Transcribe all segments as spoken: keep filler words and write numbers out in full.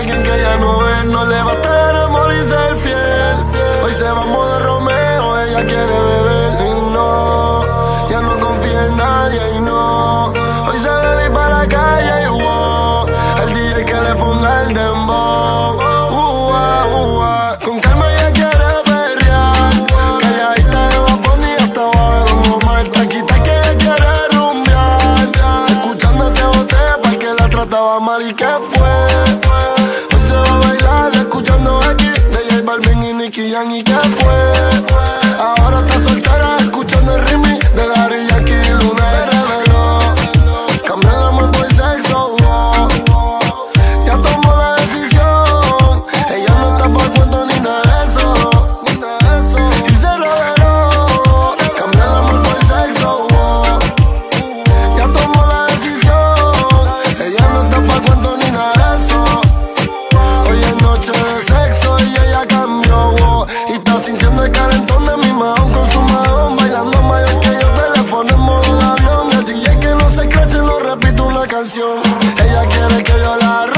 alguien que ya no es. No le basta el amor y ser fiel. Hoy se va a modo Romeo, ella quiere beber y no, ya no confía en nadie y no. Hoy se bebe para la calle y wow, el D J que le ponga el dembow. Uh, uh, uh, uh. Con calma ella quiere perrear, calladita de Bad Bunny hasta abajo de Don Omar. Taquita que ella quiere rumbear, escuchándote botea pa' que la trataba mal y que fue. Hoy se va a bailar escuchando aquí de J Balvin y Nicky Jam y que fue. Ahora está soltera escuchando el remix de Daddy Yankee y Luna. Se reveló, cambió el amor por sexo, oh, oh. Ya tomó la decisión, ella no está pa' cuento ni nada de eso, ni nada de eso. Y se reveló, cambió el amor por sexo, oh. Ya tomó la decisión, ella no está pa' cuento ni nada de eso. Hoy es noche de sexo y ella cambió, oh. Y está sintiendo el calentón de mi mahón con su mahón, bailando mayor que yo, teléfono en modo de avión. El D J que no se escrache, no repito una canción. Ella quiere que yo la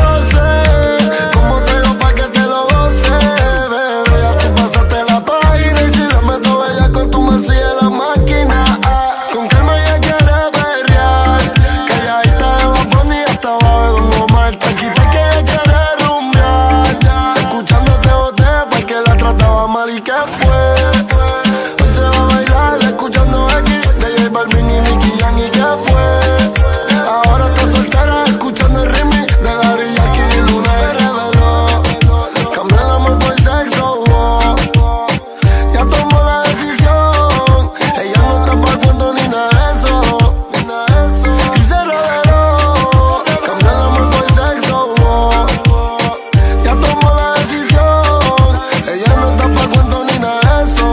roce, como te digo pa' que te lo goce, bebé. Ya tú pasaste la página y si la meto bella con tu merced en la máquina, ah. Con calma ella quiere perrear, calladita de Bad Bunny hasta abajo de Don Omar. Taquita que ella quiere rumbear, escuchándote botea pa' que la trataba mal y que fue. Hoy se va a bailar escuchando aquí de J Balvin y Nicky Jam y que fue. Ahora está soltera escuchando el remix de Daddy Yankee y Luna. Se reveló, cambió el amor por sexo, oh, oh. Ya tomó la decisión, ella no está pa' cuento ni nada de eso, ni nada de eso. Y se reveló, cambió el amor por sexo, oh, oh. Ya tomó la decisión, ella no está pa' cuento ni nada de eso,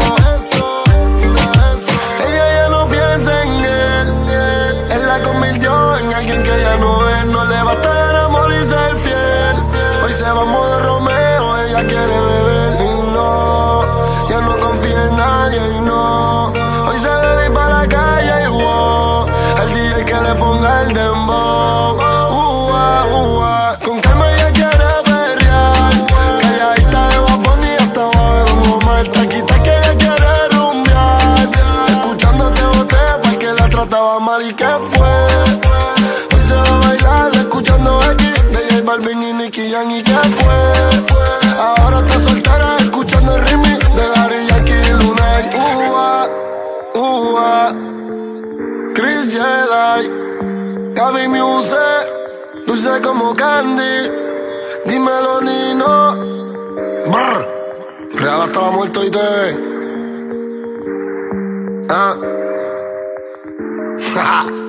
ni nada de eso. Ella ya no piensa en él, él la convirtió en alguien que ya no es. No le basta el amor y ser fiel. Hoy se va a modo Romeo, ella quiere beber y no, ya no confía en nadie y no. Hoy se bebe para la calle y wow, el D J que le ponga el dembow. Uh, uh, uh, uh. Con calma ella quiere perrear, calladita de Bad Bunny hasta abajo de Don Omar. Taquita que ella quiere rumbear, escuchándote botea pa' que la trataba mal y que fue. Hoy se va a bailar escuchando aquí de J Balvin y Nicky Jam y que fue. Ahora está soltera escuchando el remix de Daddy Yankee y Luna. Uh, uh, uh, uh. Chris Jedi, Gaby Muse, dulce como candy. Dímelo Nino, brr. Real hasta la muerte y te ah.